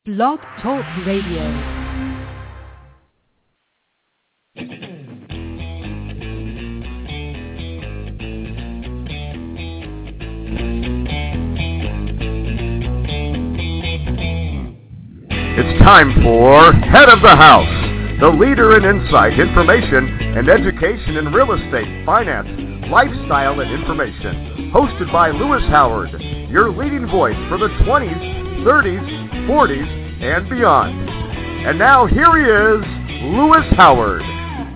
Blog Talk Radio. It's time for Head of the House, the leader in insight, information, and education in real estate, finance, lifestyle, and information. Hosted by Lewis Howard, your leading voice for the 20s, 30s, 40s, and beyond. And now here he is, Lewis Howard.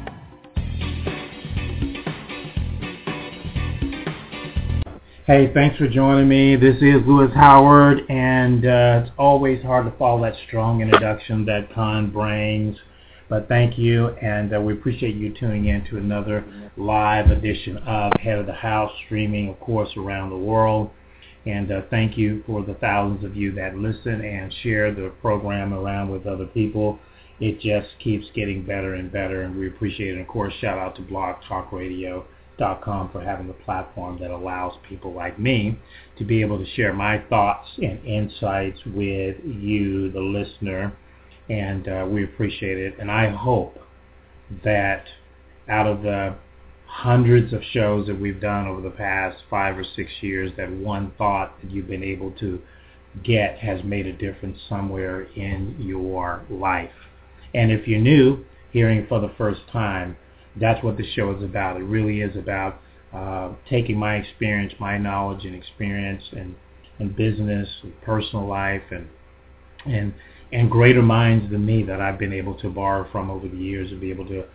Hey, thanks for joining me. This is Lewis Howard, and it's always hard to follow that strong introduction that Con brings, but thank you, and we appreciate you tuning in to another live edition of Head of the House, streaming, of course, around the world, and thank you for the thousands of you that listen and share the program around with other people. It just keeps getting better and better, and we appreciate it. And of course, shout out to blogtalkradio.com for having a platform that allows people like me to be able to share my thoughts and insights with you, the listener, and we appreciate it. And I hope that out of the hundreds of shows that we've done over the past 5 or 6 years, that one thought that you've been able to get has made a difference somewhere in your life. And if you're new, hearing for the first time, that's what the show is about. It really is about taking my experience, my knowledge and experience in business, and personal life, and greater minds than me that I've been able to borrow from over the years and be able to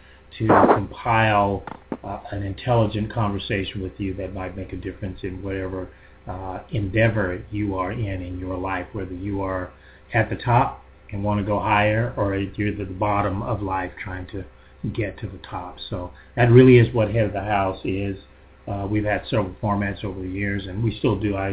compile an intelligent conversation with you that might make a difference in whatever endeavor you are in your life, whether you are at the top and want to go higher, or you're at the bottom of life trying to get to the top. So that really is what Head of the House is. We've had several formats over the years, and we still do.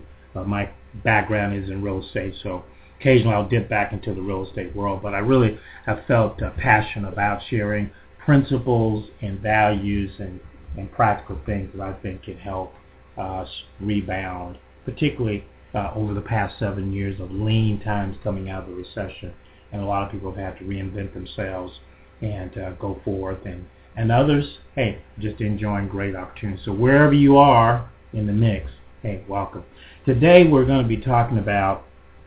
My background is in real estate, so occasionally I'll dip back into the real estate world, but I really have felt passion about sharing principles and values and practical things that I think can help us rebound, particularly over the past 7 years of lean times coming out of the recession, and a lot of people have had to reinvent themselves and go forth, and others, hey, just enjoying great opportunities. So wherever you are in the mix, hey, welcome. Today we're going to be talking about,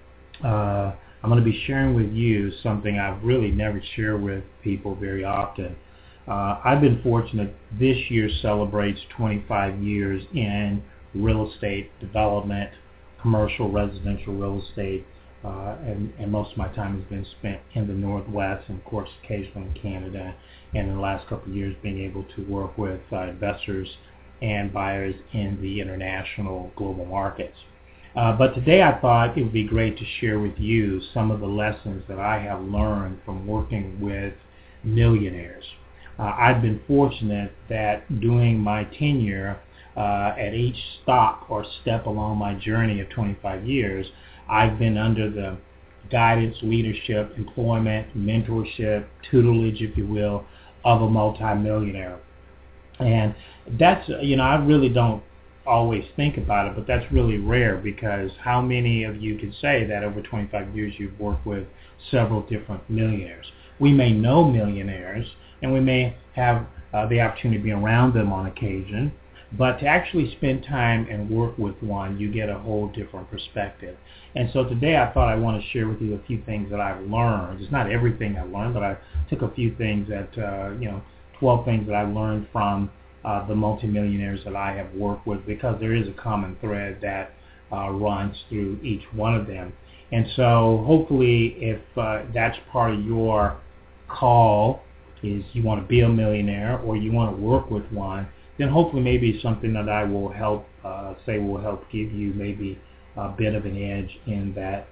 I'm going to be sharing with you something I've really never shared with people very often. I've been fortunate. This year celebrates 25 years in real estate development, commercial, residential real estate, and most of my time has been spent in the Northwest, and of course occasionally in Canada, and in the last couple of years being able to work with investors and buyers in the international global markets. But today I thought it would be great to share with you some of the lessons that I have learned from working with millionaires. I've been fortunate that during my tenure at each stop or step along my journey of 25 years, I've been under the guidance, leadership, employment, mentorship, tutelage, if you will, of a multimillionaire. And that's, I really don't always think about it, but that's really rare, because how many of you can say that over 25 years you've worked with several different millionaires? We may know millionaires, and we may have the opportunity to be around them on occasion, but to actually spend time and work with one, you get a whole different perspective. And so today I thought I want to share with you a few things that I've learned. It's not everything I learned, but I took a few things that, 12 things that I learned from the multimillionaires that I have worked with, because there is a common thread that runs through each one of them. And so hopefully if that's part of your call, is you want to be a millionaire or you want to work with one, then hopefully maybe something that I will help will help give you maybe a bit of an edge in that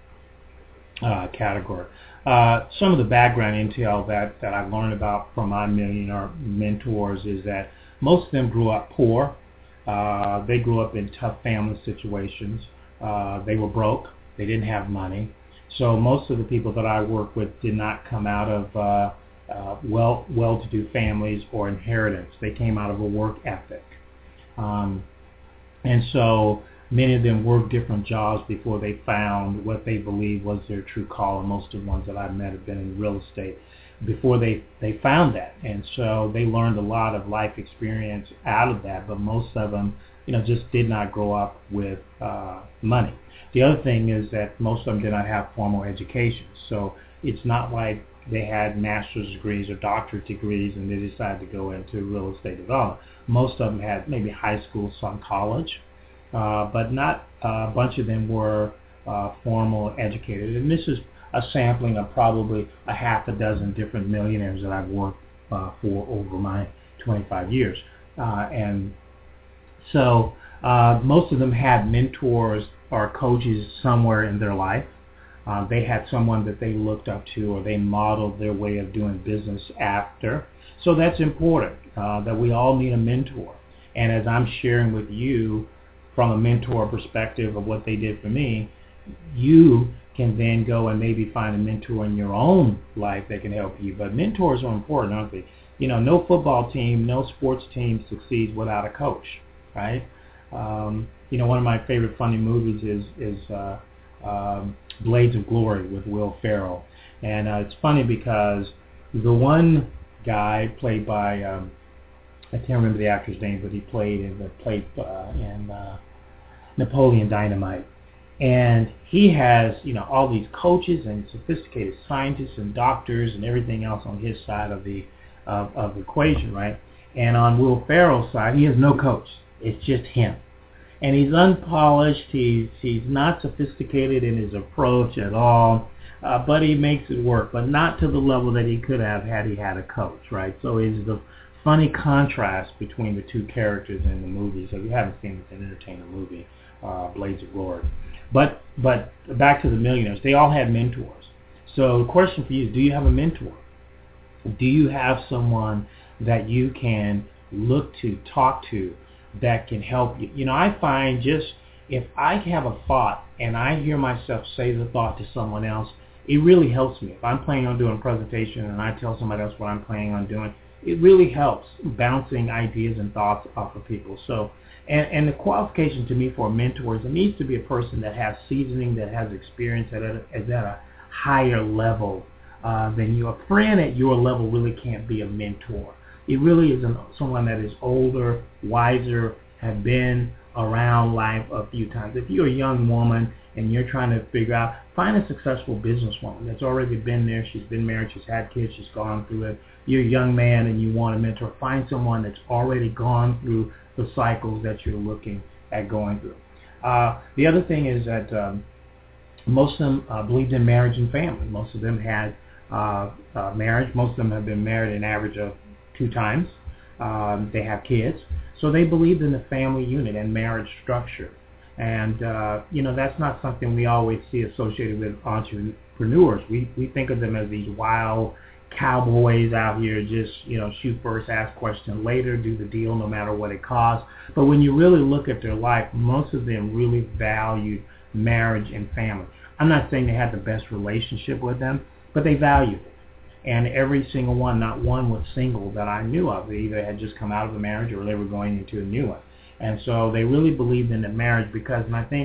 category. Some of the background intel that I've learned about from my millionaire mentors is that most of them grew up poor. They grew up in tough family situations. They were broke. They didn't have money. So most of the people that I work with did not come out of well-to-do families or inheritance. They came out of a work ethic. And so Many of them worked different jobs before they found what they believed was their true call, and most of the ones that I've met have been in real estate before they found that. And so they learned a lot of life experience out of that, but most of them, just did not grow up with money. The other thing is that most of them did not have formal education. So it's not like they had master's degrees or doctorate degrees and they decided to go into real estate development. Most of them had maybe high school, some college, but not a bunch of them were formal educated. And this is a sampling of probably a half a dozen different millionaires that I've worked for over my 25 years. And so most of them had mentors or coaches somewhere in their life. They had someone that they looked up to, or they modeled their way of doing business after. So that's important, that we all need a mentor. And as I'm sharing with you from a mentor perspective of what they did for me, you can then go and maybe find a mentor in your own life that can help you. But mentors are important, aren't they? No football team, no sports team succeeds without a coach, right? One of my favorite funny movies is Blades of Glory with Will Ferrell. And it's funny because the one guy played by, I can't remember the actor's name, but he played in Napoleon Dynamite. And he has, all these coaches and sophisticated scientists and doctors and everything else on his side of the equation, right? And on Will Ferrell's side, he has no coach. It's just him. And he's unpolished. He's not sophisticated in his approach at all, but he makes it work, but not to the level that he could have had he had a coach, right? So it's the funny contrast between the two characters in the movie. So if you haven't seen it, it's an entertaining movie, Blades of Glory. But back to the millionaires. They all had mentors. So the question for you is, do you have a mentor? Do you have someone that you can look to, talk to, that can help you? I find just if I have a thought and I hear myself say the thought to someone else, it really helps me. If I'm planning on doing a presentation and I tell somebody else what I'm planning on doing, it really helps bouncing ideas and thoughts off of people. So, and the qualification to me for a mentor is it needs to be a person that has seasoning, that has experience, that is at a higher level than you. A friend at your level really can't be a mentor. It really is someone that is older, wiser, have been around life a few times. If you're a young woman and you're trying to figure out, find a successful businesswoman that's already been there. She's been married, she's had kids, she's gone through it. You're a young man and you want a mentor. Find someone that's already gone through the cycles that you're looking at going through. The other thing is that most of them believed in marriage and family. Most of them had marriage. Most of them have been married an average of 2 times. They have kids. So they believed in the family unit and marriage structure. And, that's not something we always see associated with entrepreneurs. We think of them as these wild cowboys out here, just, shoot first, ask question later, do the deal no matter what it costs. But when you really look at their life, most of them really valued marriage and family. I'm not saying they had the best relationship with them, but they valued it. And every single one, not one was single that I knew of. They either had just come out of a marriage or they were going into a new one. And so they really believed in the marriage because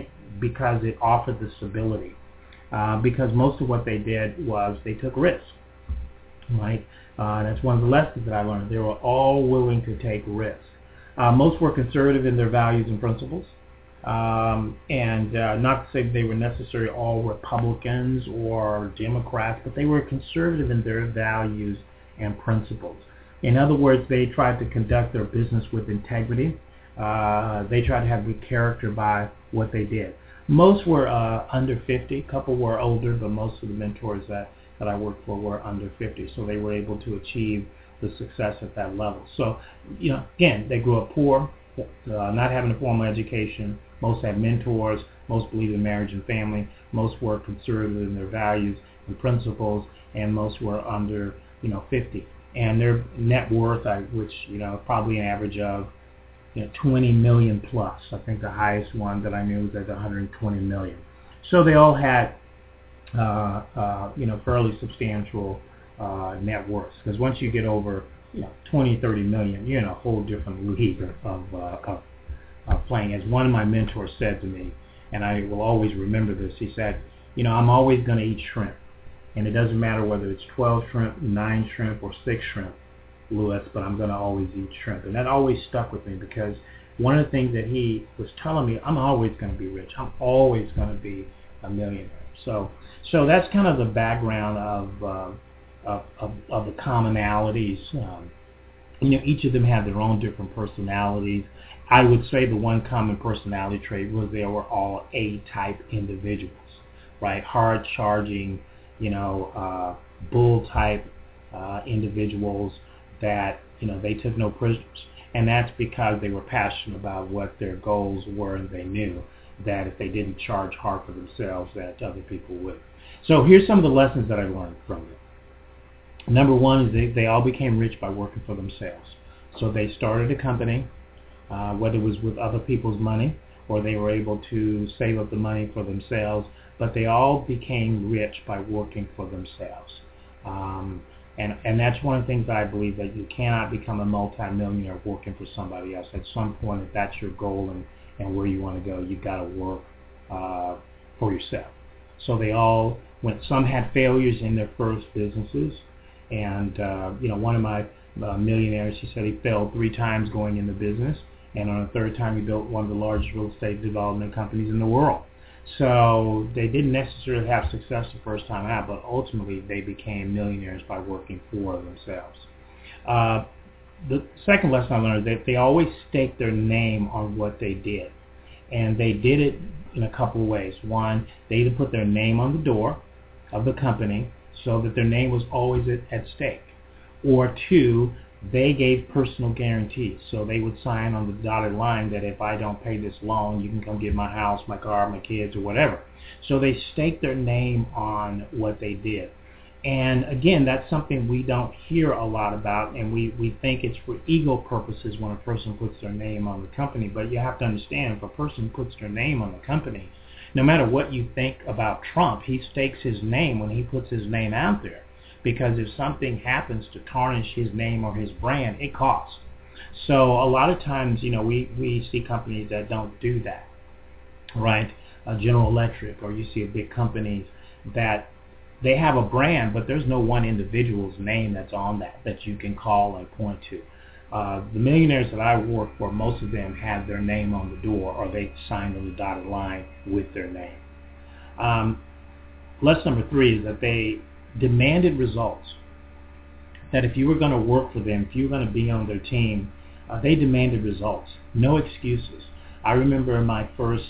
it offered the stability. Because most of what they did was they took risks, right? That's one of the lessons that I learned. They were all willing to take risks. Most were conservative in their values and principles. And not to say they were necessarily all Republicans or Democrats, but they were conservative in their values and principles. In other words, they tried to conduct their business with integrity. They tried to have good character by what they did. Most were under 50. A couple were older, but most of the mentors that I worked for were under 50. So they were able to achieve the success at that level. So, again, they grew up poor, not having a formal education. Most had mentors. Most believed in marriage and family. Most were conservative in their values and principles, and most were under 50. And their net worth, which probably an average of 20 million plus. I think the highest one that I knew was at 120 million. So they all had fairly substantial net worth. Because once you get over 20, 30 million, you're in a whole different league playing. As one of my mentors said to me, and I will always remember this, he said, I'm always going to eat shrimp. And it doesn't matter whether it's 12 shrimp, 9 shrimp, or 6 shrimp, Louis, but I'm going to always eat shrimp. And that always stuck with me because one of the things that he was telling me, I'm always going to be rich. I'm always going to be a millionaire. So that's kind of the background of the commonalities. Each of them had their own different personalities. I would say the one common personality trait was they were all A-type individuals, right? Hard-charging, bull-type individuals that, they took no prisoners. And that's because they were passionate about what their goals were, and they knew that if they didn't charge hard for themselves, that other people would. So here's some of the lessons that I learned from it. Number one is they all became rich by working for themselves. So they started a company, whether it was with other people's money or they were able to save up the money for themselves, but they all became rich by working for themselves. And that's one of the things that I believe, that you cannot become a multimillionaire working for somebody else. At some point, if that's your goal and where you want to go, you've got to work for yourself. So they all went. Some had failures in their first businesses, and one of my millionaires, he said he failed 3 times going into business, and on the 3rd time he built one of the largest real estate development companies in the world. So they didn't necessarily have success the first time out, but ultimately they became millionaires by working for themselves. The second lesson I learned is that they always staked their name on what they did. And they did it in a couple of ways. One, they either put their name on the door of the company so that their name was always at stake. Or 2, they gave personal guarantees. So they would sign on the dotted line that if I don't pay this loan, you can come get my house, my car, my kids, or whatever. So they staked their name on what they did. And again, that's something we don't hear a lot about, and we think it's for ego purposes when a person puts their name on the company. But you have to understand, if a person puts their name on the company, no matter what you think about Trump, he stakes his name when he puts his name out there. Because if something happens to tarnish his name or his brand, it costs. So a lot of times, we see companies that don't do that, right? General Electric, or you see big companies that they have a brand, but there's no one individual's name that's on that you can call and point to. The millionaires that I work for, most of them had their name on the door, or they signed on the dotted line with their name. Lesson number 3 is that they demanded results. That if you were going to work for them, if you were going to be on their team, they demanded results. No excuses. I remember my first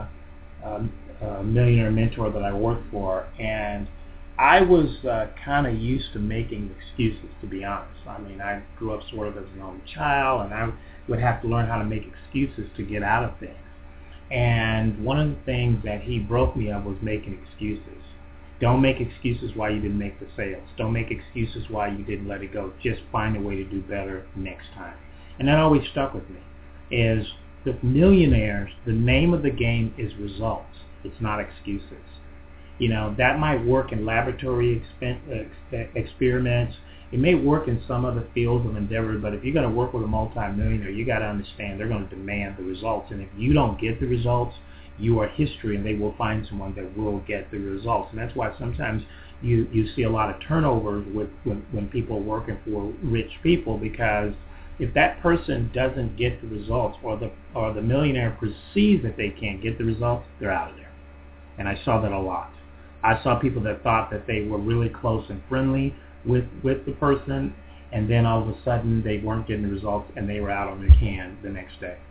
millionaire mentor that I worked for, and I was kind of used to making excuses, to be honest. I mean, I grew up sort of as an only child, and I would have to learn how to make excuses to get out of things. And one of the things that he broke me of was making excuses. Don't make excuses why you didn't make the sales. Don't make excuses why you didn't let it go. Just find a way to do better next time. And that always stuck with me, is that millionaires, the name of the game is results. It's not excuses. That might work in laboratory experiments. It may work in some other fields of endeavor, but if you're going to work with a multimillionaire, you got to understand they're going to demand the results. And if you don't get the results, you are history, and they will find someone that will get the results. And that's why sometimes you see a lot of turnover when people are working for rich people, because if that person doesn't get the results, or the millionaire perceives that they can't get the results, they're out of there. And I saw that a lot. I saw people that thought that they were really close and friendly with the person, and then all of a sudden they weren't getting the results, and they were out on their can the next day.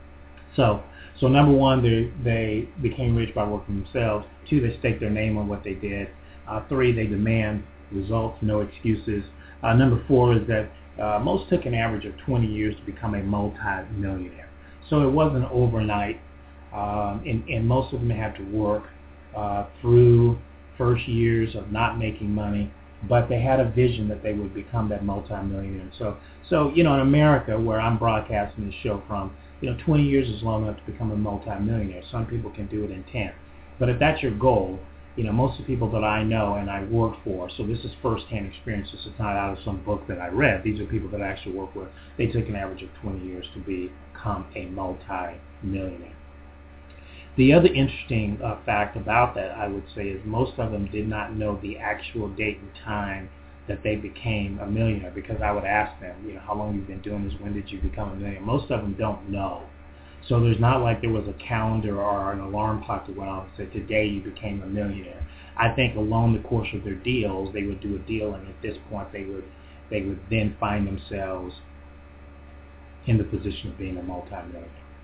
So number 1, they became rich by working themselves. 2, they staked their name on what they did. 3, they demand results, no excuses. Number 4 is that most took an average of 20 years to become a multi-millionaire. So it wasn't overnight, and most of them had to work through first years of not making money, but they had a vision that they would become that multi-millionaire. So in America, where I'm broadcasting this show from, 20 years is long enough to become a multi-millionaire. Some people can do it in 10. But if that's your goal, most of the people that I know and I work for, so this is firsthand experience. This is not out of some book that I read. These are people that I actually work with. They took an average of 20 years to become a multi-millionaire. The other interesting fact about that, I would say, is most of them did not know the actual date and time that they became a millionaire, because I would ask them, how long you've been doing this, when did you become a millionaire? Most of them don't know. So there's not like there was a calendar or an alarm clock that went off and said, today you became a millionaire. I think along the course of their deals, they would do a deal, and at this point they would then find themselves in the position of being a multimillionaire.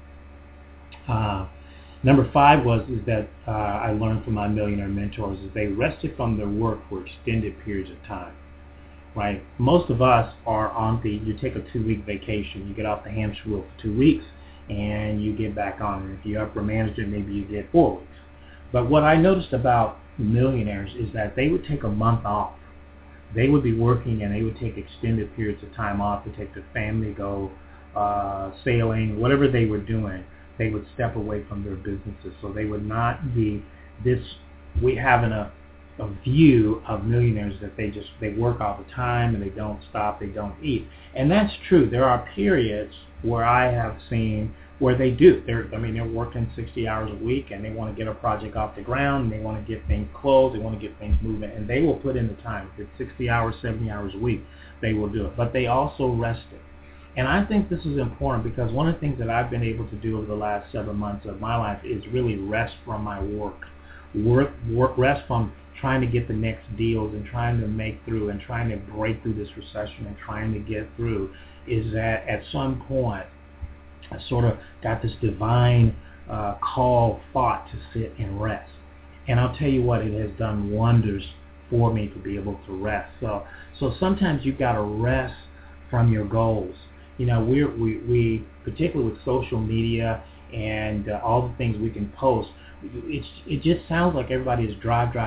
Number 5 is that I learned from my millionaire mentors is they rested from their work for extended periods of time. Right? Most of us are you take a 2-week vacation, you get off the hamster wheel for 2 weeks, and you get back on. And if you're upper management, maybe you get 4 weeks. But what I noticed about millionaires is that they would take a month off. They would be working, and they would take extended periods of time off to take their family, go sailing, whatever they were doing. They would step away from their businesses. So they would not be we have a view of millionaires that they work all the time and they don't stop, they don't eat. And that's true. There are periods where I have seen where they do. They're working 60 hours a week, and they want to get a project off the ground, and they want to get things closed, they want to get things moving, and they will put in the time. If it's 60 hours, 70 hours a week, they will do it. But they also rested. And I think this is important, because one of the things that I've been able to do over the last 7 months of my life is really rest from my work. Rest from trying to get the next deals and trying to make through and trying to break through this recession and trying to get through, is that at some point I sort of got this divine thought to sit and rest. And I'll tell you what, it has done wonders for me to be able to rest. So sometimes you've got to rest from your goals. We particularly with social media and all the things we can post, it just sounds like everybody is drive.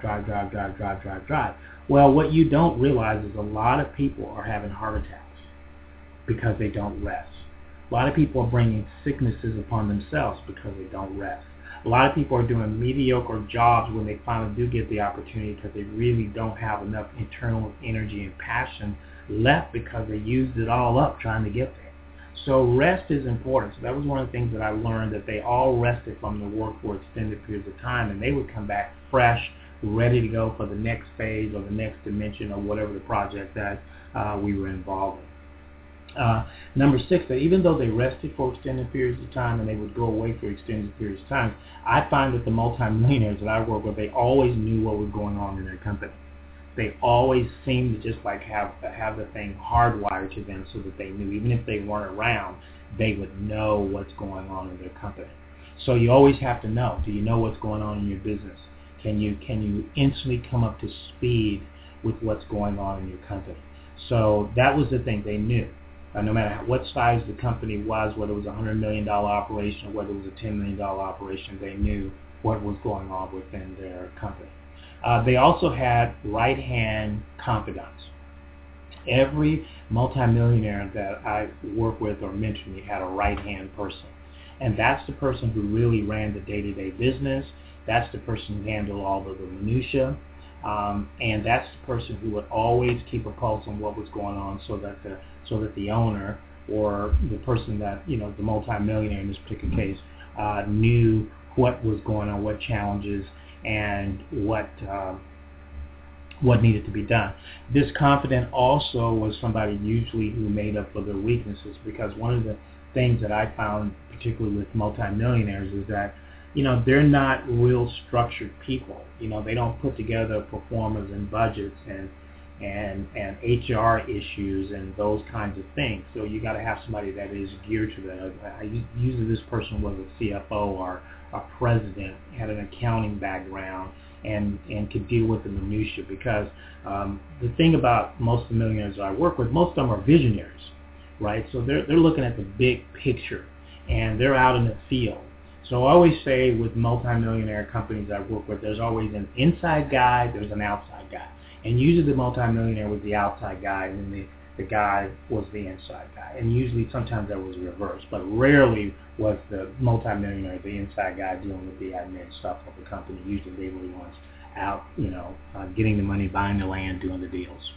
Well, what you don't realize is a lot of people are having heart attacks because they don't rest. A lot of people are bringing sicknesses upon themselves because they don't rest. A lot of people are doing mediocre jobs when they finally do get the opportunity because they really don't have enough internal energy and passion left because they used it all up trying to get there. So rest is important. So that was one of the things that I learned, that they all rested from their work for extended periods of time, and they would come back fresh, ready to go for the next phase or the next dimension or whatever the project that we were involved in. Number 6, that even though they rested for extended periods of time and they would go away for extended periods of time, I find that the multimillionaires that I work with, they always knew what was going on in their company. They always seemed to just like have the thing hardwired to them so that they knew, even if they weren't around, they would know what's going on in their company. So you always have to know. Do you know what's going on in your business? Can you instantly come up to speed with what's going on in your company? So that was the thing. They knew. No matter what size the company was, whether it was a $100 million operation or whether it was a $10 million operation, they knew what was going on within their company. They also had right-hand confidants. Every multimillionaire that I work with or mentor me had a right-hand person. And that's the person who really ran the day-to-day business. That's the person who handled all of the minutia. And that's the person who would always keep a pulse on what was going on so that the owner or the person that, the multimillionaire in this particular case, knew what was going on, what challenges, and what needed to be done. This confidant also was somebody usually who made up for their weaknesses, because one of the things that I found, particularly with multimillionaires, is that they're not real structured people. They don't put together performers and budgets and HR issues and those kinds of things. So you got to have somebody that is geared to that. Usually this person was a CFO or a president, had an accounting background, and could deal with the minutia, because the thing about most of the millionaires I work with, most of them are visionaries, right? So they're looking at the big picture, and they're out in the field. So I always say with multimillionaire companies I work with, there's always an inside guy, there's an outside guy. And usually the multimillionaire was the outside guy, and then the guy was the inside guy. And usually sometimes that was reversed, but rarely was the multimillionaire the inside guy dealing with the admin stuff of the company. Usually they were the ones out, getting the money, buying the land, doing the deals.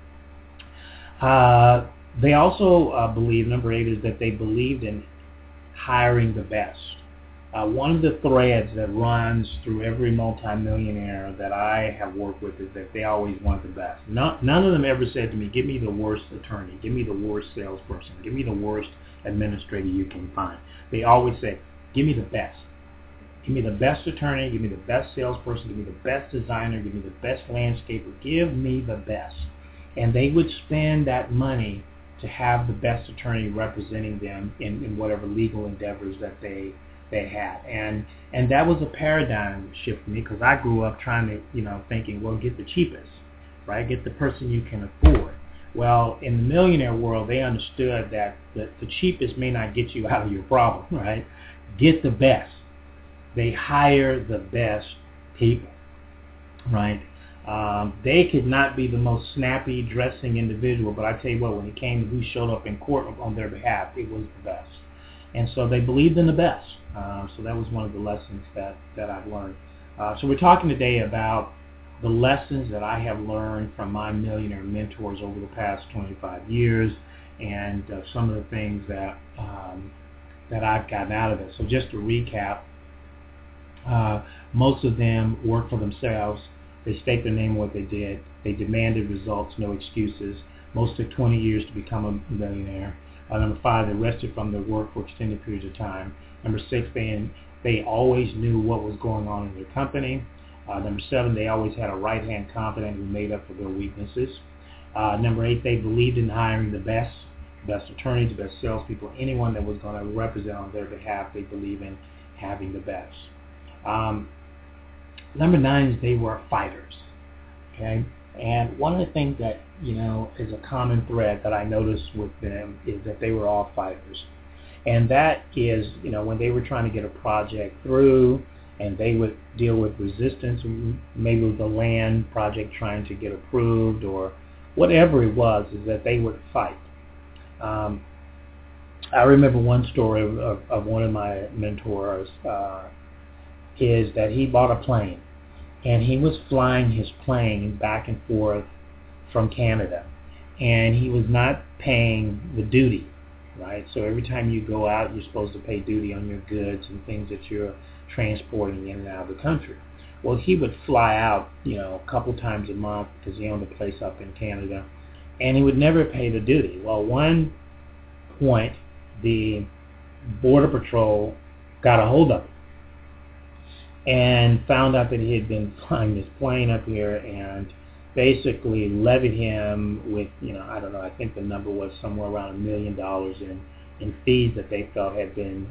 They also believe, number 8 is that they believed in hiring the best. One of the threads that runs through every multimillionaire that I have worked with is that they always want the best. None of them ever said to me, give me the worst attorney, give me the worst salesperson, give me the worst administrator you can find. They always say, give me the best. Give me the best attorney, give me the best salesperson, give me the best designer, give me the best landscaper, give me the best. And they would spend that money to have the best attorney representing them in whatever legal endeavors that they had. And that was a paradigm shift for me, because I grew up trying to, thinking, well, get the cheapest, right? Get the person you can afford. Well, in the millionaire world, they understood that the cheapest may not get you out of your problem, right? Get the best. They hire the best people, right? They could not be the most snappy dressing individual, but I tell you what, when it came to who showed up in court on their behalf, it was the best. And so they believed in the best. So that was one of the lessons that I've learned. So we're talking today about the lessons that I have learned from my millionaire mentors over the past 25 years, and some of the things that I've gotten out of it. So just to recap, most of them work for themselves. They state their name what they did. They demanded results, no excuses. Most took 20 years to become a millionaire. Number 5, they rested from their work for extended periods of time. Number 6, they always knew what was going on in their company. Number 7, they always had a right-hand confidant who made up for their weaknesses. Number 8, they believed in hiring the best attorneys, the best salespeople, anyone that was going to represent on their behalf. They believe in having the best. Number 9 is they were fighters. Okay, and one of the things that is a common thread that I noticed with them is that they were all fighters, and that is when they were trying to get a project through, and they would deal with resistance, maybe with the land project trying to get approved or whatever it was, is that they would fight. I remember one story of one of my mentors. Is that he bought a plane, and he was flying his plane back and forth from Canada, and he was not paying the duty, right? So every time you go out, you're supposed to pay duty on your goods and things that you're transporting in and out of the country. Well, he would fly out, a couple times a month because he owned a place up in Canada, and he would never pay the duty. Well, one point, the Border Patrol got a hold of him and found out that he had been flying this plane up here, and basically levied him with, I don't know, I think the number was somewhere around $1 million in fees that they felt had been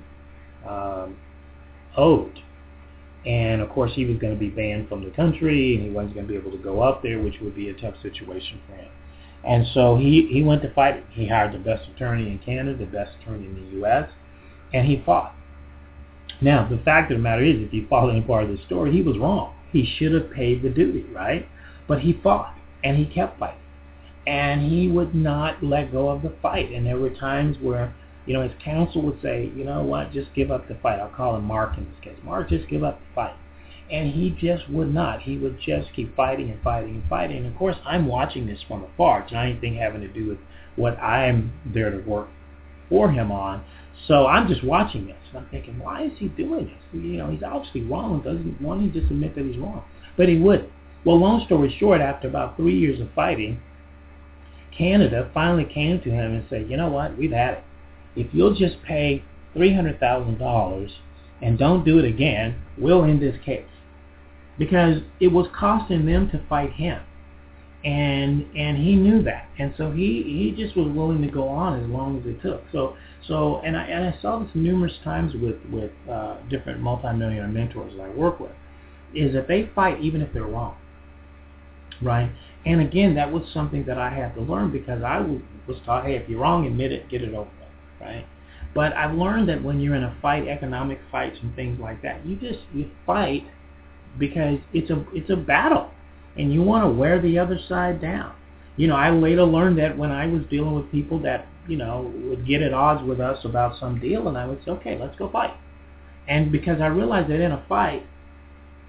owed. And of course he was going to be banned from the country, and he wasn't going to be able to go up there, which would be a tough situation for him. And so he went to fight it. He hired the best attorney in Canada, the best attorney in the U.S., and he fought. Now, the fact of the matter is, if you follow any part of the story, he was wrong. He should have paid the duty, right? But he fought, and he kept fighting. And he would not let go of the fight. And there were times where, his counsel would say, you know what, just give up the fight. I'll call him Mark in this case. Mark, just give up the fight. And he just would not. He would just keep fighting and fighting and fighting. And, of course, I'm watching this from afar. It's not anything having to do with what I'm there to work for him on. So I'm just watching this, and I'm thinking, why is he doing this? He's obviously wrong. Doesn't want to just admit that he's wrong. But he wouldn't. Well, long story short, after about 3 years of fighting, Canada finally came to him and said, you know what, we've had it. If you'll just pay $300,000 and don't do it again, we'll end this case. Because it was costing them to fight him. And he knew that, and so he just was willing to go on as long as it took. So I saw this numerous times with different multimillionaire mentors that I work with, is that they fight even if they're wrong, right? And again, that was something that I had to learn, because I was taught, hey, if you're wrong, admit it, get it over with, right? But I've learned that when you're in a fight, economic fights and things like that, you fight because it's a battle. And you want to wear the other side down. I later learned that when I was dealing with people that, would get at odds with us about some deal, and I would say, okay, let's go fight. And because I realized that in a fight,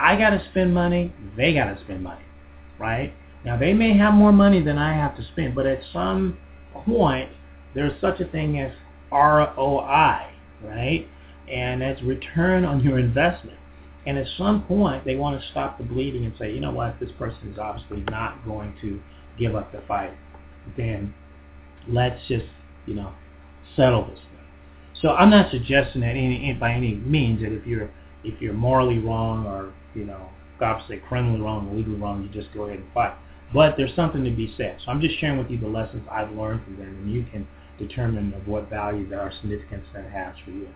I got to spend money, they got to spend money, right? Now, they may have more money than I have to spend, but at some point, there's such a thing as ROI, right? And that's return on your investment. And at some point, they want to stop the bleeding and say, you know what, this person is obviously not going to give up the fight. Then let's just, settle this thing. So I'm not suggesting that by any means that if you're morally wrong or, God forbid, criminally wrong or legally wrong, you just go ahead and fight. But there's something to be said. So I'm just sharing with you the lessons I've learned from them, and you can determine of what value there or significance that has for you.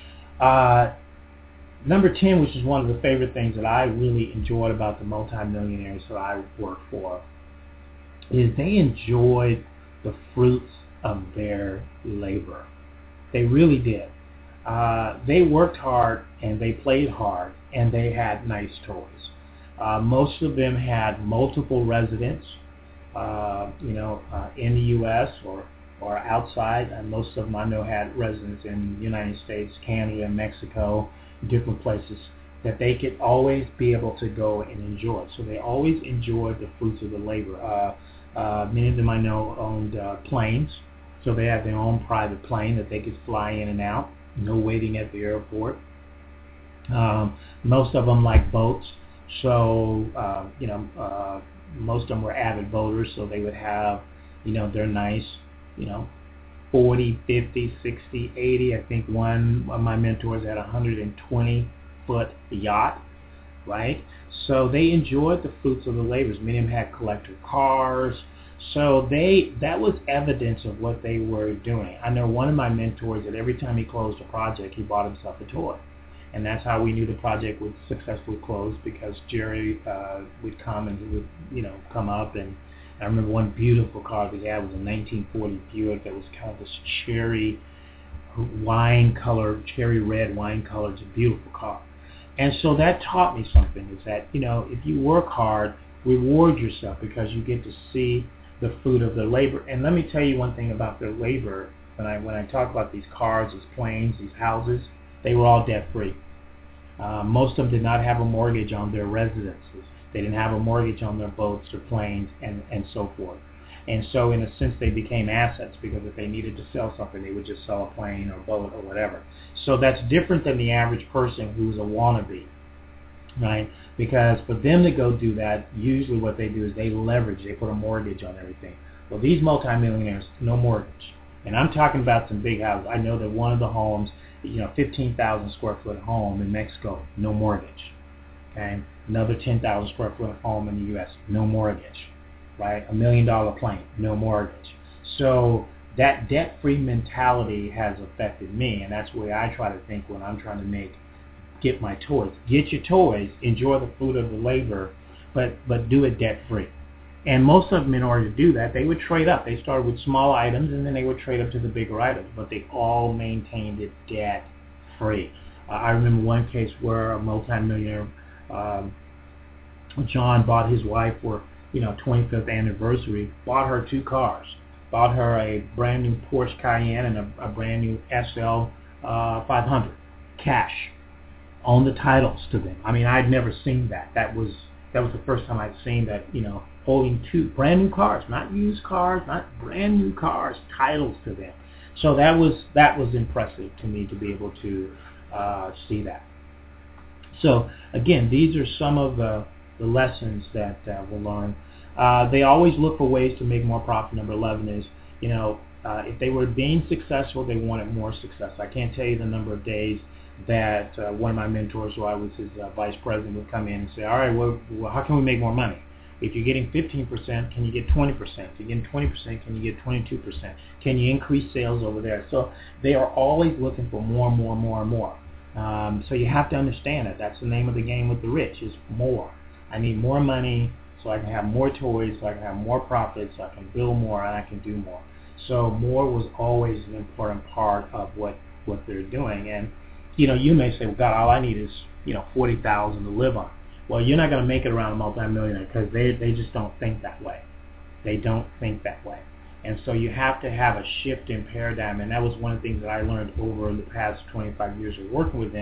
Number 10, which is one of the favorite things that I really enjoyed about the multimillionaires that I work for, is they enjoyed the fruits of their labor. They really did. They worked hard and they played hard and they had nice toys. Most of them had multiple residents, in the U.S. or outside. And most of them I know had residents in the United States, Canada, Mexico, different places that they could always be able to go and enjoy. So they always enjoyed the fruits of the labor. Many of them I know owned planes, so they had their own private plane that they could fly in and out, no waiting at the airport. Most of them liked boats, so most of them were avid boaters, so they would have, their nice, 40, 50, 60, 80. I think one of my mentors had a 120-foot yacht, right? So they enjoyed the fruits of the labors. Many of them had collector cars. So that was evidence of what they were doing. I know one of my mentors that every time he closed a project, he bought himself a toy. And that's how we knew the project would successfully close, because Jerry would come and would, come up. And I remember one beautiful car that he had was a 1940 Buick that was kind of this cherry red wine color. It's a beautiful car. And so that taught me something, is that, if you work hard, reward yourself, because you get to see the fruit of their labor. And let me tell you one thing about their labor. When I talk about these cars, these planes, these houses, they were all debt-free. Most of them did not have a mortgage on their residences. They didn't have a mortgage on their boats or planes and so forth. And so in a sense, they became assets, because if they needed to sell something, they would just sell a plane or boat or whatever. So that's different than the average person who's a wannabe, right? Because for them to go do that, usually what they do is they leverage, they put a mortgage on everything. Well, these multimillionaires, no mortgage. And I'm talking about some big houses. I know that one of the homes, 15,000 square foot home in Mexico, no mortgage. Okay, another 10,000 square foot home in the U.S., no mortgage. Right, $1 million plane, no mortgage. So that debt-free mentality has affected me, and that's the way I try to think when I'm trying to get my toys. Get your toys, enjoy the fruit of the labor, but do it debt-free. And most of them, in order to do that, they would trade up. They started with small items, and then they would trade up to the bigger items, but they all maintained it debt-free. I remember one case where a multimillionaire, John, bought his wife for 25th anniversary, bought her 2 cars. Bought her a brand new Porsche Cayenne and a brand new SL 500, cash, owned the titles to them. I mean, I'd never seen that. That was the first time I'd seen that, holding 2 brand new cars, not used cars, not brand new cars, titles to them. So that was impressive to me to be able to see that. So again, these are some of the lessons that we'll learn. They always look for ways to make more profit. Number 11 is, if they were being successful, they wanted more success. I can't tell you the number of days that one of my mentors, who I was his vice president, would come in and say, all right, well, how can we make more money? If you're getting 15%, can you get 20%? If you're getting 20%, can you get 22%? Can you increase sales over there? So they are always looking for more and more and more and more. So you have to understand that. That's the name of the game with the rich, is more. I need more money so I can have more toys, so I can have more profits, so I can build more, and I can do more. So more was always an important part of what they're doing. And, you may say, well, God, all I need is, $40,000 to live on. Well, you're not going to make it around a multimillionaire, because they just don't think that way. They don't think that way. And so you have to have a shift in paradigm, and that was one of the things that I learned over the past 25 years of working with them,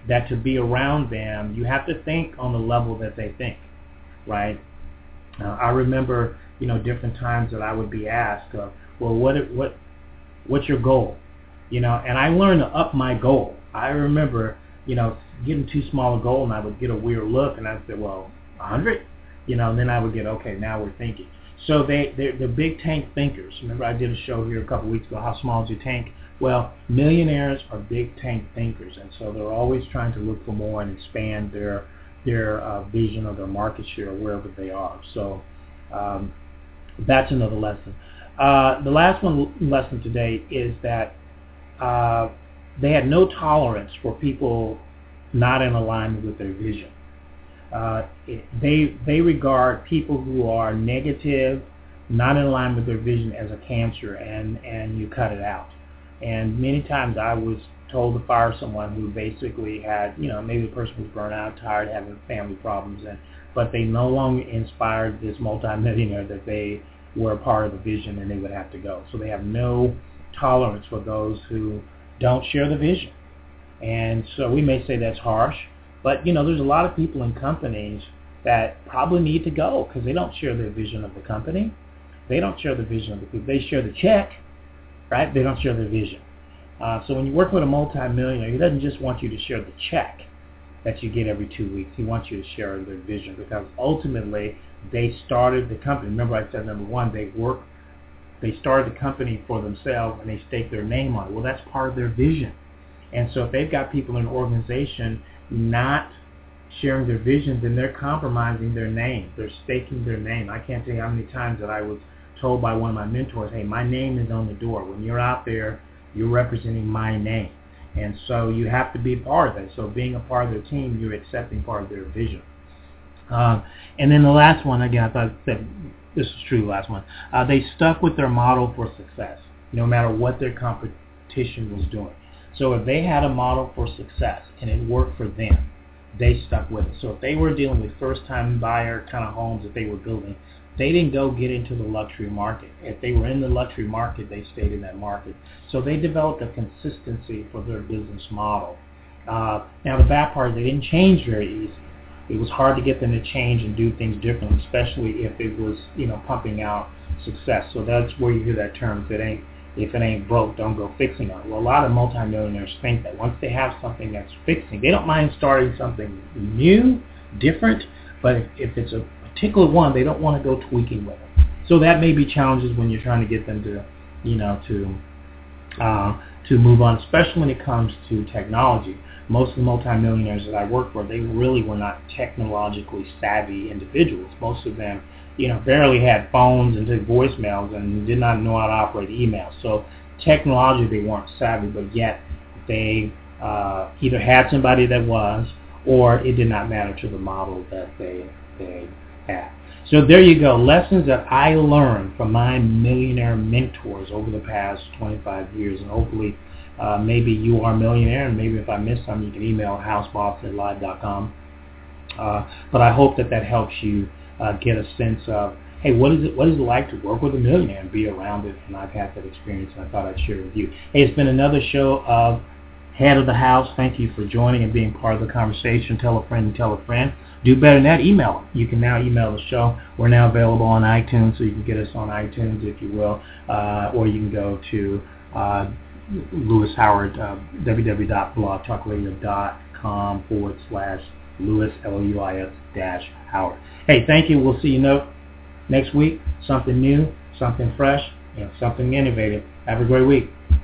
that to be around them, you have to think on the level that they think, right? I remember, different times that I would be asked, well, what's your goal? And I learned to up my goal. I remember, getting too small a goal, and I would get a weird look, and I'd say, well, 100? And then I would get, okay, now we're thinking. So they're big tank thinkers. Remember I did a show here a couple weeks ago, How Small Is Your Tank? Well, millionaires are big tank thinkers, and so they're always trying to look for more and expand their vision or their market share wherever they are. So that's another lesson. The last lesson today is that they had no tolerance for people not in alignment with their vision. They regard people who are negative, not in line with their vision, as a cancer, and you cut it out. And many times I was told to fire someone who basically had, maybe the person was burnt out, tired, having family problems, but they no longer inspired this multimillionaire that they were a part of the vision and they would have to go. So they have no tolerance for those who don't share the vision. And so we may say that's harsh, but there's a lot of people in companies that probably need to go because they don't share their vision of the company. They don't share the vision of the people. They share the check, right? They don't share their vision. So when you work with a multimillionaire, he doesn't just want you to share the check that you get every 2 weeks. He wants you to share their vision because ultimately they started the company. Remember I said, number one, they started the company for themselves and they staked their name on it. Well, that's part of their vision. And so if they've got people in an organization not sharing their vision, then they're compromising their name. They're staking their name. I can't tell you how many times that I was told by one of my mentors, hey, my name is on the door. When you're out there, you're representing my name. And so you have to be part of it. So being a part of their team, you're accepting part of their vision. And then the last one, again, I thought that this is true, the last one. They stuck with their model for success, no matter what their competition was doing. So if they had a model for success and it worked for them, they stuck with it. So if they were dealing with first-time buyer kind of homes that they were building, they didn't go get into the luxury market. If they were in the luxury market, they stayed in that market. So they developed a consistency for their business model. Now the bad part is they didn't change very easy. It was hard to get them to change and do things differently, especially if it was, pumping out success. So that's where you hear that term, if it ain't broke, don't go fixing it. Well, a lot of multimillionaires think that once they have something that's fixing, they don't mind starting something new, different, but if it's a particular one, they don't want to go tweaking with it. So that may be challenges when you're trying to get them to, to move on, especially when it comes to technology. Most of the multimillionaires that I work for, they really were not technologically savvy individuals. Most of them, barely had phones and took voicemails and did not know how to operate email. So technologically they weren't savvy, but yet they either had somebody that was, or it did not matter to the model that they had. So there you go, lessons that I learned from my millionaire mentors over the past 25 years, and hopefully maybe you are a millionaire, and maybe if I missed something, you can email houseboss@live.com. But I hope that helps you get a sense of, hey, what is it like to work with a millionaire and be around it? And I've had that experience, and I thought I'd share it with you. Hey, it's been another show of Head of the House. Thank you for joining and being part of the conversation. Tell a friend and tell a friend. Do better than that, email them. You can now email the show. We're now available on iTunes, so you can get us on iTunes, if you will, or you can go to Louis Howard, www.blogtalkradio.com/Louis, LOUIS-Howard. Hey, thank you. We'll see you next week. Something new, something fresh, and something innovative. Have a great week.